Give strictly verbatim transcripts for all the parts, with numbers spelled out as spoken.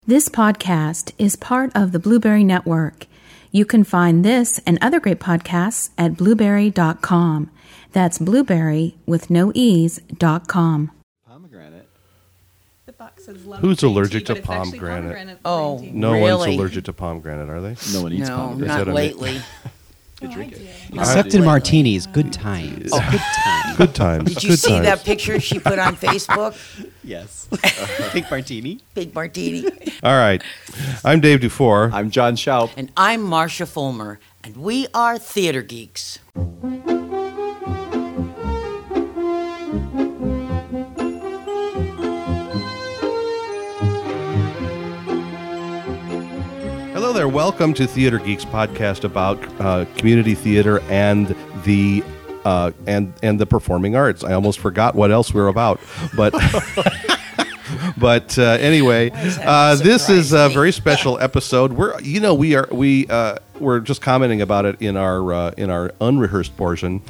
This podcast is part of the Blueberry Network. You can find this and other great podcasts at blueberry dot com. That's blueberry with no e's dot com. Pomegranate. The box says lemon Who's green allergic tea, to but it's actually pomegranate? pomegranate Oh, green tea. No Really? one's allergic to pomegranate, are they? No one eats No, pomegranate. Is that not a- lately. You Oh, drink I it. do. Except in martinis. Good times. Oh. Good times. Good times. Did you Good see times. that picture she put on Facebook? Yes. Pink martini. Big martini. All right. I'm Dave Dufour. I'm John Schaup. And I'm Marcia Fulmer, and we are Theater Geeks. Hello there. Welcome to Theater Geeks podcast about uh, community theater and the uh, and and the performing arts. I almost forgot what else we're about, but but uh, anyway, uh, this is a very special episode. We're you know we are we uh, we're just commenting about it in our uh, in our unrehearsed portion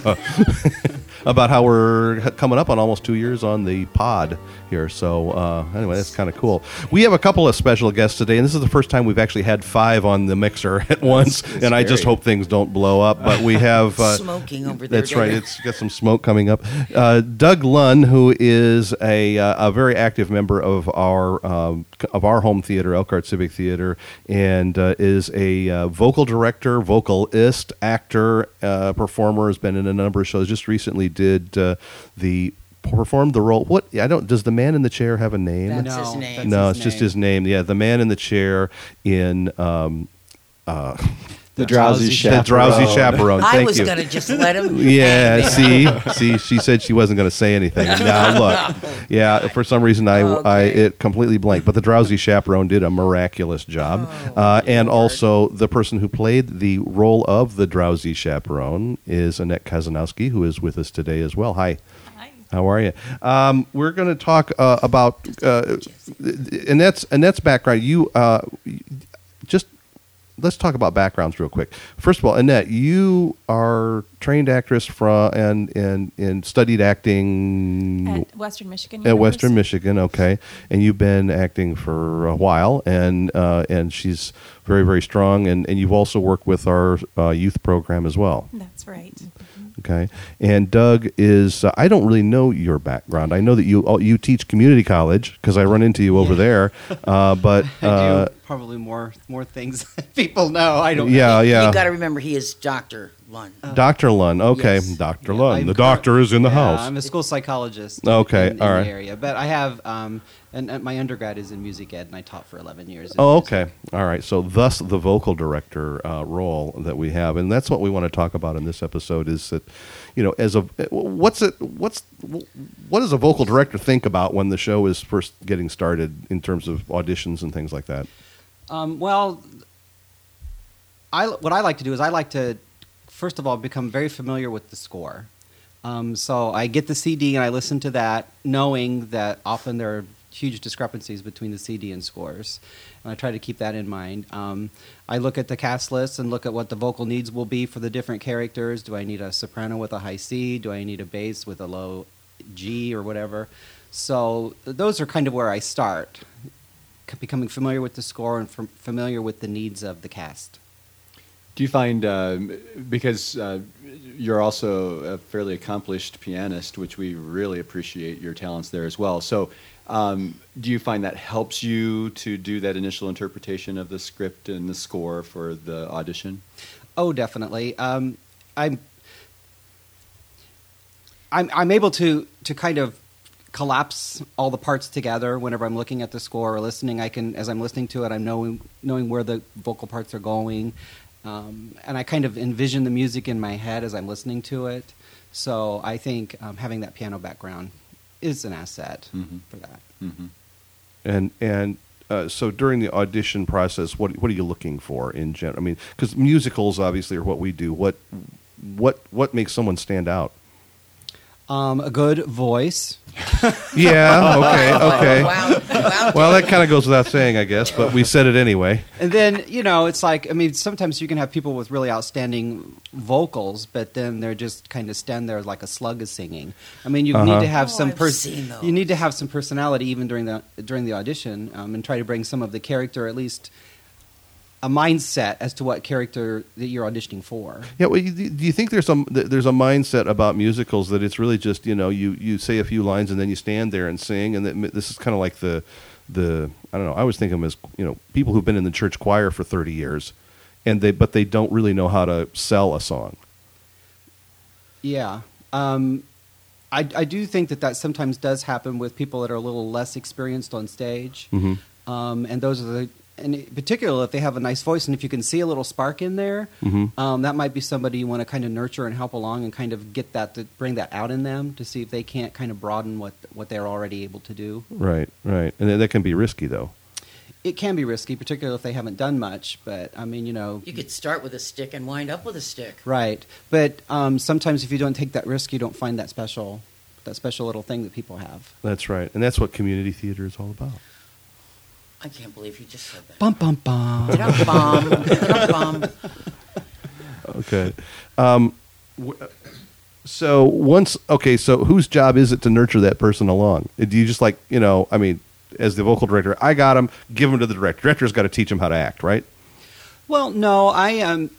about how we're coming up on almost two years on the pod here. So uh, anyway, that's kind of cool. We have a couple of special guests today, and this is the first time we've actually had five on the mixer at once. it's and I just scary. hope things don't blow up. But we have uh, Smoking over there. that's right. Dave. It's got some smoke coming up. Uh, Doug Lunn, who is a uh, a very active member of our um, of our home theater, Elkhart Civic Theater, and uh, is a uh, vocal director, vocalist, actor, uh, performer. Has been in a number of shows. Just recently did uh, the performed the role. What I don't does the man in the chair have a name? That's No, his name. that's no, his it's just name. his name. Yeah, the man in the chair in. Um, uh, The drowsy The the chaperone. drowsy chaperone. I Thank was you. going to just let him. Yeah, hang there. see, see, she said she wasn't going to say anything. And now look, yeah, for some reason I, I Okay. it completely blanked. But the drowsy chaperone did a miraculous job, Oh, uh, and also the person who played the role of the drowsy chaperone is Annette Kazanowski, who is with us today as well. Hi. Hi. How are you? Um, we're going to talk uh, about uh, Annette's Annette's background. You uh, just. Let's talk about backgrounds real quick. First of all, Annette, you are trained actress from and and and studied acting At Western Michigan at Western University. Michigan. Okay, and you've been acting for a while, and uh, and she's very very strong, and, and you've also worked with our uh, youth program as well. That's right. Okay, and Doug is uh, I don't really know your background. I know that you oh, you teach community college because I run into you over there, uh, but I uh, do probably more more things than people know. I don't yeah yeah. You got to remember, he is Doctor Lund. Doctor Lund. Okay, Yes. Doctor Yeah, Lund. I'm The cur- doctor is in the Yeah, house. I'm a school psychologist. Okay, in, in all right. the area. But I have, um, and, and my undergrad is in music ed, and I taught for eleven years. in Oh, music. okay. All right. So, thus the vocal director uh, role that we have, and that's what we want to talk about in this episode. Is that, you know, as a what's it? What's what does a vocal director think about when the show is first getting started in terms of auditions and things like that? Um, well, I what I like to do is I like to, first of all, become very familiar with the score. Um, so I get the C D and I listen to that, knowing that often there are huge discrepancies between the C D and scores. And I try to keep that in mind. Um, I look at the cast list and look at what the vocal needs will be for the different characters. Do I need a soprano with a high C? Do I need a bass with a low G or whatever? So those are kind of where I start, c- becoming familiar with the score and f- familiar with the needs of the cast. Do you find, um, because uh, you're also a fairly accomplished pianist, which we really appreciate your talents there as well. So um, do you find that helps you to do that initial interpretation of the script and the score for the audition? Oh, definitely. Um, I'm, I'm I'm able to to kind of collapse all the parts together whenever I'm looking at the score or listening. I can, as I'm listening to it, I'm knowing knowing where the vocal parts are going, um, and I kind of envision the music in my head as I'm listening to it. So I think um, having that piano background is an asset Mhm. for that. Mm-hmm. And and uh, so during the audition process, what what are you looking for in general? I mean, because musicals obviously are what we do. What what what makes someone stand out? Um, a good voice. Yeah. Okay. Okay. Wow. Wow. Well, that kind of goes without saying, I guess, but we said it anyway. And then, you know, it's like, I mean, sometimes you can have people with really outstanding vocals, but then they're just kind of stand there like a slug is singing. I mean, you Uh-huh. need to have Oh, some I've pers- seen those. you need to have some personality even during the during the audition, um, and try to bring some of the character, at least a mindset as to what character that you're auditioning for. Yeah. Well, you, do you think there's some th- there's a mindset about musicals that it's really just, you know, you, you say a few lines and then you stand there and sing, and that this is kind of like the the I don't know. I always think of them as, you know, people who've been in the church choir for thirty years, and they but they don't really know how to sell a song. Yeah. Um, I, I do think that that sometimes does happen with people that are a little less experienced on stage. Mhm. Um, and those are the, and in particular, if they have a nice voice and if you can see a little spark in there, Mhm. um, that might be somebody you want to kind of nurture and help along and kind of get that, to bring that out in them to see if they can't kind of broaden what, what they're already able to do. Right. Right. And that can be risky, though. It can be risky, particularly if they haven't done much, but I mean, you know. You could start with a stick and wind up with a stick. Right. But um, sometimes if you don't take that risk, you don't find that special, that special little thing that people have. That's right. And that's what community theater is all about. I can't believe you just said that. Bum, bum, bum. Da-dum-bum, da-dum-bum. Okay. Um, w- so once, okay, so whose job is it to nurture that person along? Do you just like, you know, I mean, as the vocal director, I got him, give him to the director. Director's got to teach him how to act, right? Well, no, I um,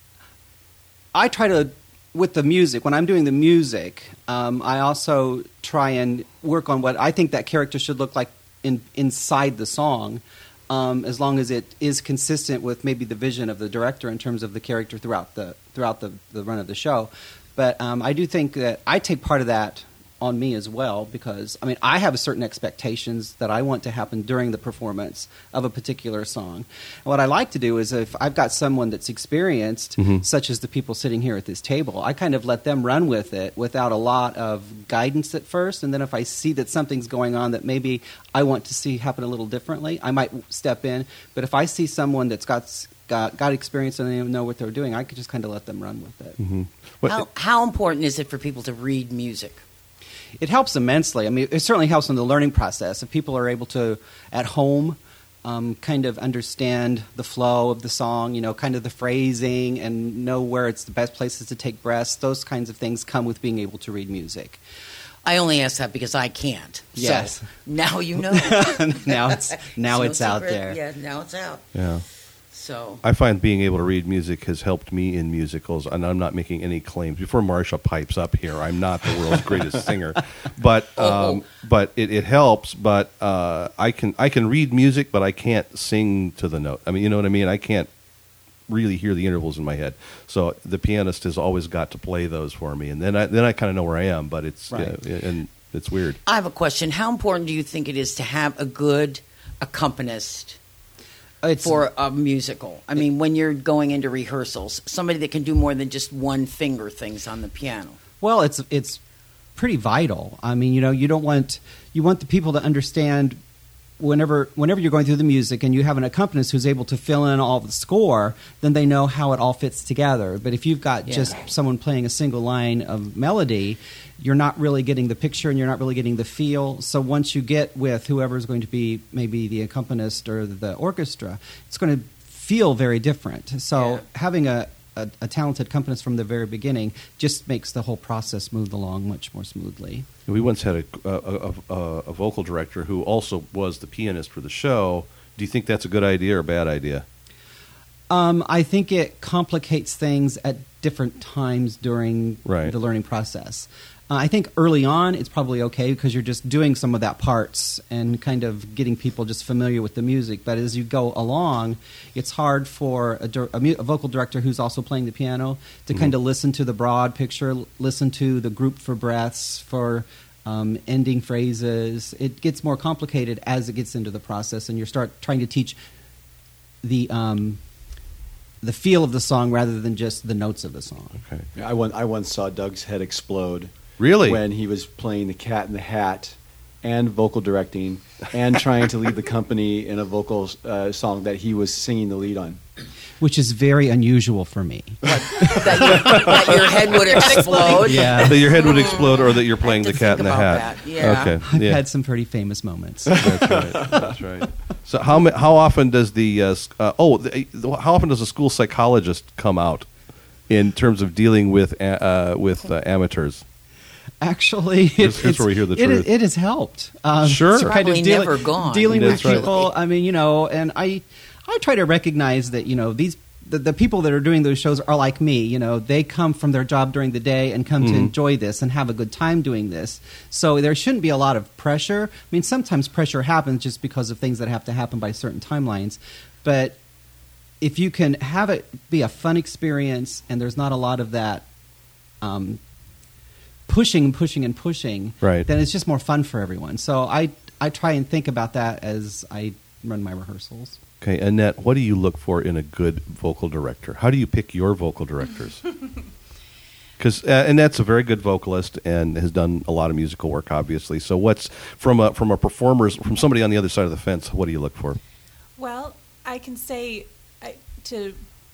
I try to, with the music, when I'm doing the music, um, I also try and work on what I think that character should look like in inside the song, um, as long as it is consistent with maybe the vision of the director in terms of the character throughout the throughout the, the run of the show. But um, I do think that I take part of that on me as well, because I mean I have certain expectations that I want to happen during the performance of a particular song. And what I like to do is, if I've got someone that's experienced, Mhm. such as the people sitting here at this table, I kind of let them run with it without a lot of guidance at first, and then if I see that something's going on that maybe I want to see happen a little differently, I might step in. But if I see someone that's got got, got experience and they know what they're doing, I could just kind of let them run with it. Mm-hmm. What, How, how important is it for people to read music? It helps immensely. I mean, it certainly helps in the learning process. If people are able to, at home, um, kind of understand the flow of the song, you know, kind of the phrasing, and know where it's the best places to take breaths, those kinds of things come with being able to read music. I only ask that because I can't. Yes. So now you know. now it's now no it's out secret. there. Yeah, now it's out. yeah. So I find being able to read music has helped me in musicals, and I'm not making any claims. Before Marsha pipes up here, I'm not the world's greatest singer, but um, but it, it helps. But uh, I can I can read music, but I can't sing to the note. I mean, you know what I mean? I can't really hear the intervals in my head. So the pianist has always got to play those for me, and then I then I kind of know where I am. But it's Right. yeah, and it's weird. I have a question. How important do you think it is to have a good accompanist It's, for a musical? I mean, when you're going into rehearsals, somebody that can do more than just one finger things on the piano. well, it's it's pretty vital. I mean, you know, you don't want you want the people to understand whenever whenever you're going through the music and you have an accompanist who's able to fill in all the score, then they know how it all fits together. But if you've got Yeah. just someone playing a single line of melody, you're not really getting the picture and you're not really getting the feel. So once you get with whoever is going to be maybe the accompanist or the orchestra, it's going to feel very different. So Yeah. having a A, a talented accompanist from the very beginning just makes the whole process move along much more smoothly. We once had a, a, a, a vocal director who also was the pianist for the show. Do you think that's a good idea or a bad idea? Um, I think it complicates things at different times during Right. the learning process. Uh, I think early on it's probably okay because you're just doing some of that parts and kind of getting people just familiar with the music. But as you go along, it's hard for a, dir- a, mu- a vocal director who's also playing the piano to kind of listen to the broad picture, l- listen to the group for breaths, for um, ending phrases. It gets more complicated as it gets into the process, and you start trying to teach the um, the feel of the song rather than just the notes of the song. Okay. I once, I once saw Doug's head explode. Really? When he was playing the Cat in the Hat and vocal directing and trying to lead the company in a vocal uh, song that he was singing the lead on. which is very unusual for me. that, your, that your head would explode. Yeah. That your head would explode, or that you're playing to the cat in think the about hat. that, yeah. Okay. I've yeah. had some pretty famous moments. That's right. That's right. So how ma- how often does the uh, s- uh, oh the, how often does a school psychologist come out in terms of dealing with a- uh, with uh, amateurs? Actually, it, Here's- here's it's- where we hear the it, truth. it has helped. Um, Sure. so Probably dealing, never gone. Dealing That's with right. people. I mean, you know, and I I try to recognize that you know these. The, the people that are doing those shows are like me. You know, they come from their job during the day and come Mhm. to enjoy this and have a good time doing this. So there shouldn't be a lot of pressure. I mean, sometimes pressure happens just because of things that have to happen by certain timelines. But if you can have it be a fun experience and there's not a lot of that um, pushing and pushing and pushing, Right. then it's just more fun for everyone. So I, I try and think about that as I run my rehearsals. Okay, Annette, what do you look for in a good vocal director? How do you pick your vocal directors? Because uh, Annette's a very good vocalist and has done a lot of musical work, obviously. So, what's from a from a performer's from somebody on the other side of the fence? What do you look for? Well, I can say I, to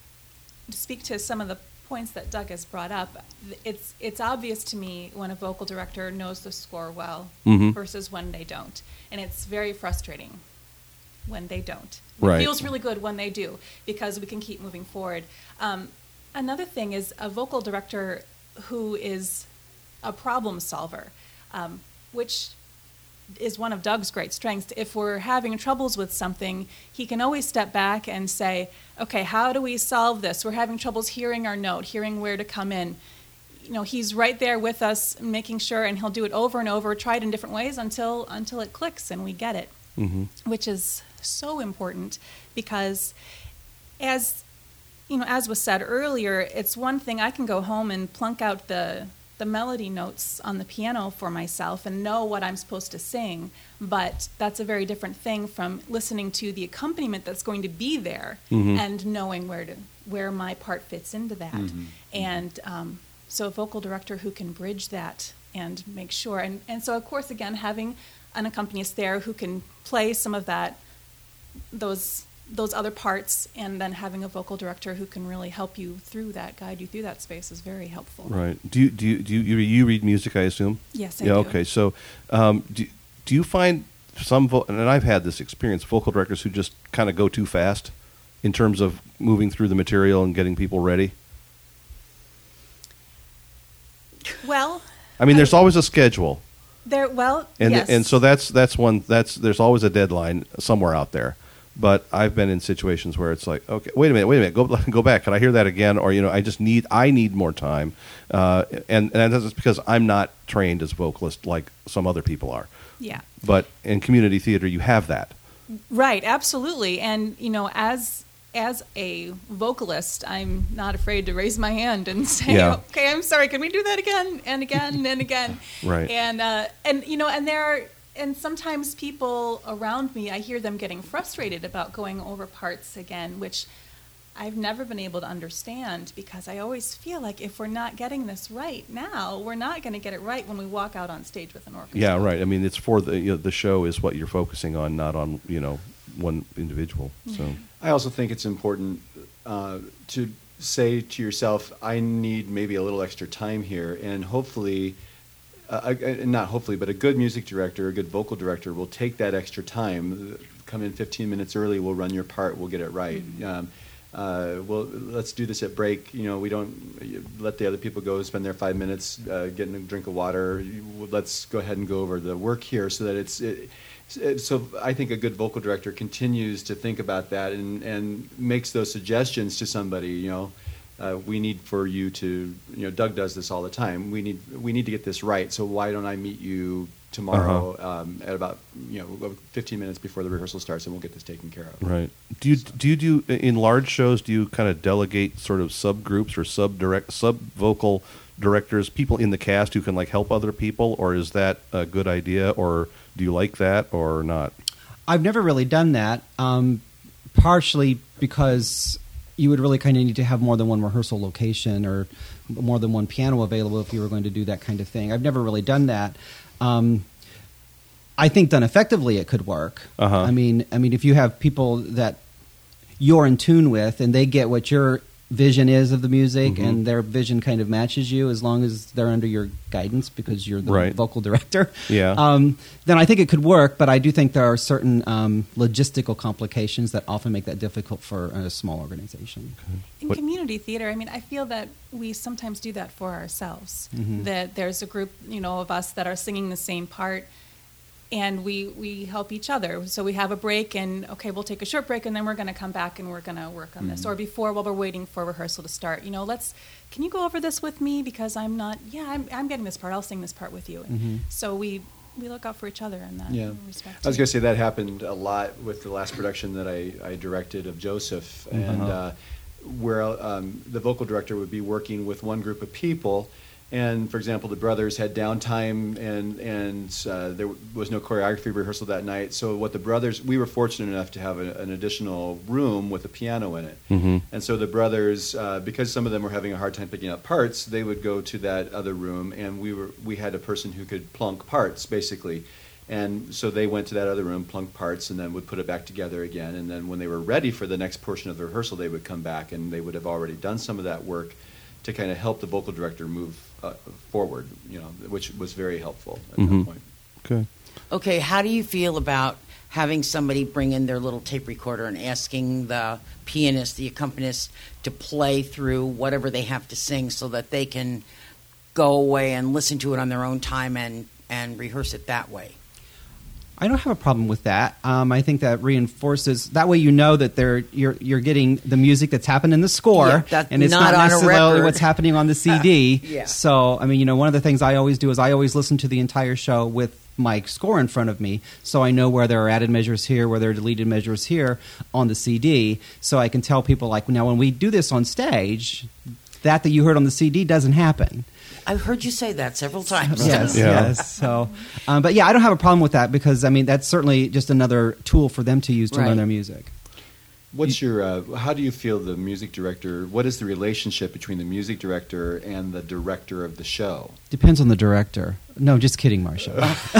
to speak to some of the points that Doug has brought up. It's it's obvious to me when a vocal director knows the score well Mhm. versus when they don't, and it's very frustrating when they don't. Right. It feels really good when they do because we can keep moving forward. Um, another thing is a vocal director who is a problem solver, um, which is one of Doug's great strengths. If we're having troubles with something, he can always step back and say, okay, how do we solve this? We're having troubles hearing our note, hearing where to come in. You know, he's right there with us, making sure, and he'll do it over and over, try it in different ways until until it clicks and we get it, Mm-hmm. which is so important because as you know, as was said earlier, it's one thing I can go home and plunk out the the melody notes on the piano for myself and know what I'm supposed to sing, but that's a very different thing from listening to the accompaniment that's going to be there Mhm. and knowing where to where my part fits into that. Mhm. And um, so a vocal director who can bridge that and make sure, and, and so of course again having an accompanist there who can play some of that those those other parts, and then having a vocal director who can really help you through that, guide you through that space is very helpful. Right. Do you do you, do you, you you read music? I assume. Yes, I yeah. do. Okay. So, um, do do you find some vo- and I've had this experience, vocal directors who just kind of go too fast in terms of moving through the material and getting people ready? Well, I mean, there's I- always a schedule. there. Well, And yes. and so that's that's one that's there's always a deadline somewhere out there. But I've been in situations where it's like, okay, wait a minute, wait a minute, go go back. Can I hear that again? Or you know, I just need I need more time, uh, and and that's because I'm not trained as a vocalist like some other people are. yeah. But in community theater, you have that. Right, absolutely. And you know, as as a vocalist, I'm not afraid to raise my hand and say, Yeah. "Okay, I'm sorry. Can we do that again and again and again?" Right. And uh, and you know, and there are, and sometimes people around me, I hear them getting frustrated about going over parts again, which I've never been able to understand because I always feel like if we're not getting this right now, we're not going to get it right when we walk out on stage with an orchestra. Yeah, right. I mean, it's for the you know, the show is what you're focusing on, not on you know one individual. So I also think it's important uh, to say to yourself, I need maybe a little extra time here, and hopefully, uh, uh, not hopefully, but a good music director, a good vocal director will take that extra time, come in fifteen minutes early, we'll run your part, we'll get it right. Mm-hmm. Um, uh, well, let's do this at break. You know, we don't you let the other people go spend their five minutes uh, getting a drink of water. You- Let's go ahead and go over the work here so that it's. It, so I think a good vocal director continues to think about that and, and makes those suggestions to somebody. You know, uh, we need for you to. You know, Doug does this all the time. We need we need to get this right. So why don't I meet you tomorrow Uh-huh. um, at about you know fifteen minutes before the rehearsal starts, and we'll get this taken care of. right. Do you do you do in large shows? Do you kind of delegate sort of subgroups or sub direct sub vocal directors, people in the cast who can like help other people, or is that a good idea, or do you like that or not? I've never really done that, um, partially because you would really kind of need to have more than one rehearsal location or more than one piano available if you were going to do that kind of thing. I've never really done that. Um, I think done effectively, it could work. Uh-huh. I mean, I mean, if you have people that you're in tune with, and they get what your vision is of the music, Mhm. and their vision kind of matches you as long as they're under your guidance because you're the Right. vocal director. Yeah. Um, then I think it could work, but I do think there are certain um, logistical complications that often make that difficult for a small organization. In What- community theater, I mean, I feel that we sometimes do that for ourselves. Mhm. That there's a group, you know, of us that are singing the same part, and we we help each other. So we have a break, and okay, we'll take a short break, and then we're going to come back and we're going to work on this. Or before, while we're waiting for rehearsal to start, you know, let's. Can you go over this with me because I'm not. Yeah, I'm I'm getting this part. I'll sing this part with you. Mhm. So we. We look out for each other in that Yeah. respect. I was too. going to say that happened a lot with the last production that I, I directed of Joseph, and Uh-huh. uh, where um, the vocal director would be working with one group of people, and for example, the brothers had downtime, and and uh, there was no choreography rehearsal that night. So what the brothers, we were fortunate enough to have a, an additional room with a piano in it, Mhm. and so the brothers, uh, because some of them were having a hard time picking up parts, they would go to that other room, and we were we had a person who could plunk parts basically. And so they went to that other room, plunked parts, and then would put it back together again. And then when they were ready for the next portion of the rehearsal, they would come back, and they would have already done some of that work to kind of help the vocal director move uh, forward, you know, which was very helpful at Mhm. that point. Okay. Okay, how do you feel about having somebody bring in their little tape recorder and asking the pianist, the accompanist, to play through whatever they have to sing so that they can go away and listen to it on their own time and, and rehearse it that way? I don't have a problem with that. Um, I think that reinforces that way. You know that they're you're you're getting the music that's happened in the score, Yeah, that's and it's not not, on a necessarily record. what's happening on the C D. Yeah. So, I mean, you know, one of the things I always do is I always listen to the entire show with my score in front of me, so I know where there are added measures here, where there are deleted measures here on the C D, so I can tell people like, now when we do this on stage, that that you heard on the C D doesn't happen. I've heard you say that several times. Yes, Yeah. yes. So, um, but yeah, I don't have a problem with that because I mean that's certainly just another tool for them to use to Right. learn their music. What's your, uh, how do you feel the music director, what is the relationship between the music director and the director of the show? Depends on the director. No, just kidding, Marcia.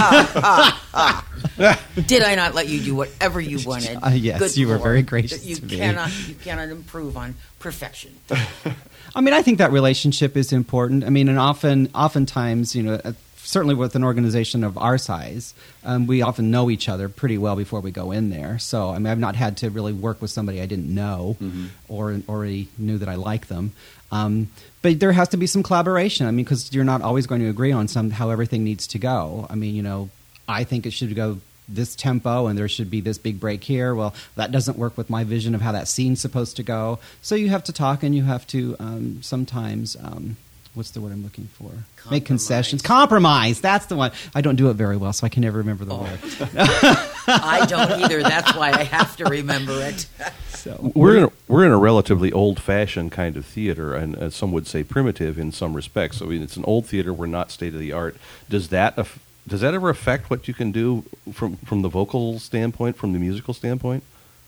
Did I not let you do whatever you wanted? Uh, yes, Good you were Lord. very gracious You to me. cannot, you cannot improve on perfection. I mean, I think that relationship is important. I mean, and often, oftentimes, you know, uh, certainly with an organization of our size, um, we often know each other pretty well before we go in there. So, I mean, I've not had to really work with somebody I didn't know Mhm. or already knew that I liked them. Um, but there has to be some collaboration. I mean, because you're not always going to agree on some how everything needs to go. I mean, you know, I think it should go this tempo and there should be this big break here. Well, that doesn't work with my vision of how that scene's supposed to go. So you have to talk and you have to um, sometimes, um, what's the word I'm looking for? Make concessions. Compromise. That's the one. I don't do it very well, so I can never remember the Oh. word. I don't either. That's why I have to remember it. So We're in a, we're in a relatively old-fashioned kind of theater, and uh, some would say primitive in some respects. So I mean, it's an old theater. We're not state of the art. Does that aff- does that ever affect what you can do from from the vocal standpoint, from the musical standpoint?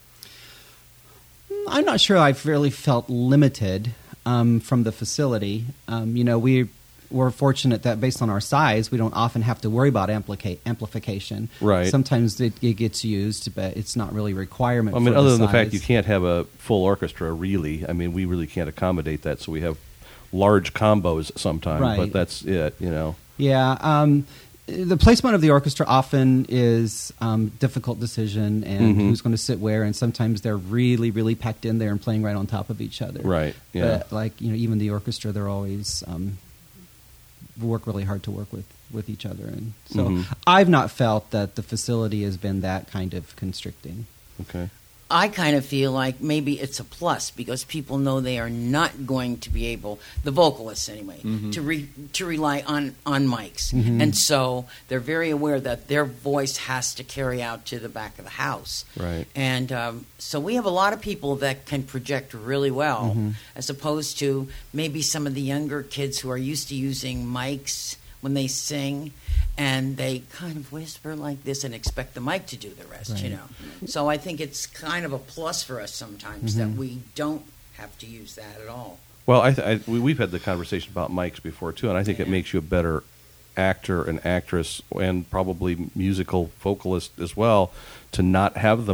I'm not sure I've really felt limited um, from the facility. Um, you know, we we're fortunate that based on our size, we don't often have to worry about amplica- amplification. Right. Sometimes it, it gets used, but it's not really a requirement. I mean, for other the than the fact size. you can't have a full orchestra, really. I mean, we really can't accommodate that, so we have large combos sometimes. Right. But that's it, you know. Yeah. Um, the placement of the orchestra often is um, difficult decision, and Mhm. who's going to sit where. And sometimes they're really, really packed in there and playing right on top of each other. Right, yeah. But like you know, even the orchestra, they're always um, work really hard to work with with each other, and so Mhm. I've not felt that the facility has been that kind of constricting. Okay. I kind of feel like maybe it's a plus because people know they are not going to be able, the vocalists anyway, Mhm. to re, to rely on, on mics. Mhm. And so they're very aware that their voice has to carry out to the back of the house. Right. And um, so we have a lot of people that can project really well, Mhm. as opposed to maybe some of the younger kids who are used to using mics when they sing, and they kind of whisper like this and expect the mic to do the rest, you Right. know. So I think it's kind of a plus for us sometimes that Mhm. we don't have to use that at all. Well, I, th- I we, we've had the conversation about mics before too, and I think it Yeah. makes you a better actor and actress, and probably musical vocalist as well, to not have the mic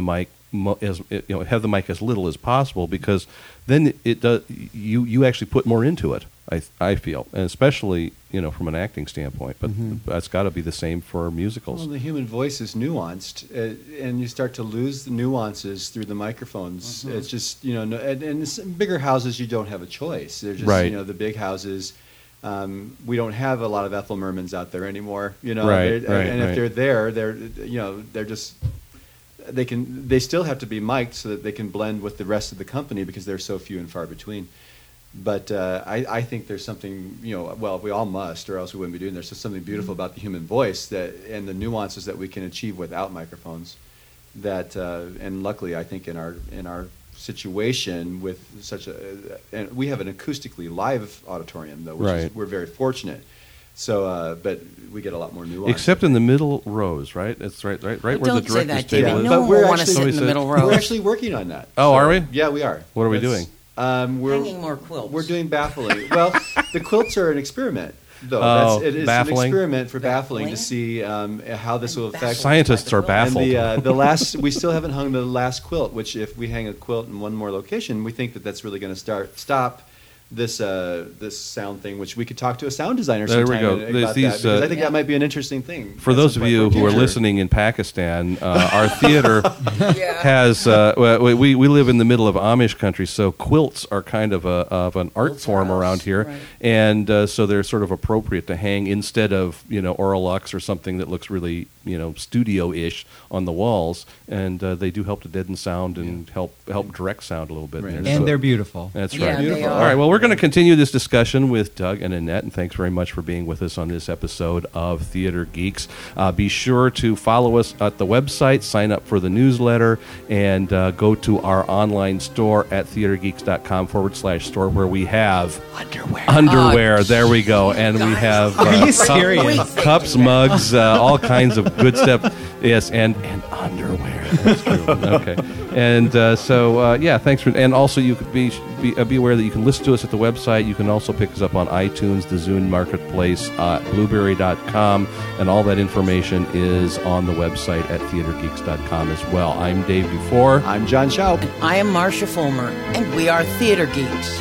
mo- as you know, have the mic as little as possible, because then it, it does you you actually put more into it. I I feel, and especially you know from an acting standpoint, but Mhm. that's got to be the same for musicals. Well, the human voice is nuanced, uh, and you start to lose the nuances through the microphones. It's just you know, no, and, and it's- in bigger houses you don't have a choice. They're just Right. you know the big houses. Um, we don't have a lot of Ethel Mermans out there anymore. You know, Right, They're- right, and right. if they're there, they're you know they're just they can they still have to be mic'd so that they can blend with the rest of the company because they're so few and far between. But uh, I, I think there's something, you know, well, we all must, or else we wouldn't be doing this. There's something beautiful about the human voice that, and the nuances that we can achieve without microphones. That, uh, and luckily, I think in our in our situation with such a, and we have an acoustically live auditorium though, which Right. is, we're very fortunate. So, uh, but we get a lot more nuance. Except in the middle rows, right? It's right, right, right Oh, where the don't say director's that, table David. is. No But one we're will want to actually- sit in the Somebody middle said- row. We're actually working on that. Oh, are we? Yeah, we are. What are we That's- doing? Um, we're Hanging more quilts. We're doing baffling. Well, the quilts are an experiment, though. Oh, That's, it is baffling? an experiment for baffling, Baffling? to see um, how this will affect. Scientists are And baffled. the uh, the last, we still haven't hung the last quilt. Which, if we hang a quilt in one more location, we think that that's really going to start stop this uh, this sound thing. Which we could talk to a sound designer There we sometime go. about There's that, these, because uh, I think Yeah. that might be an interesting thing. For at those some of point you in the who are future. listening in Pakistan, uh, our theater Yeah. has uh, we we we live in the middle of Amish country, so quilts are kind of a of an art Quilts are form us, around here, right. and uh, so they're sort of appropriate to hang instead of you know Oralux or something that looks really you know studio-ish on the walls, and uh, they do help to deaden sound and help help direct sound a little bit. Right. in there. And So- they're beautiful. That's Yeah, right. they Beautiful. are. All right. Well, we're going to continue this discussion with Doug and Annette, and thanks very much for being with us on this episode of Theater Geeks. Uh, be sure to follow us at the website, sign up for the newsletter, and uh, go to our online store at theatergeeks.com forward slash store where we have underwear. underwear. Oh, there we go. And we guys. have Are you cup- serious? cups, mugs, uh, all kinds of good stuff. Yes, and, and underwear. That's true. Okay. And uh, so, uh, yeah, thanks for. And also, you could be be, uh, be aware that you can listen to us at the website. You can also pick us up on iTunes, the Zune Marketplace, uh, blueberry dot com, and all that information is on the website at theater geeks dot com as well. I'm Dave Dufour. I'm John Schaup. I am Marcia Fulmer, and we are Theater Geeks.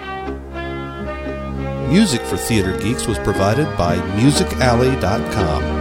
Music for Theater Geeks was provided by music alley dot com.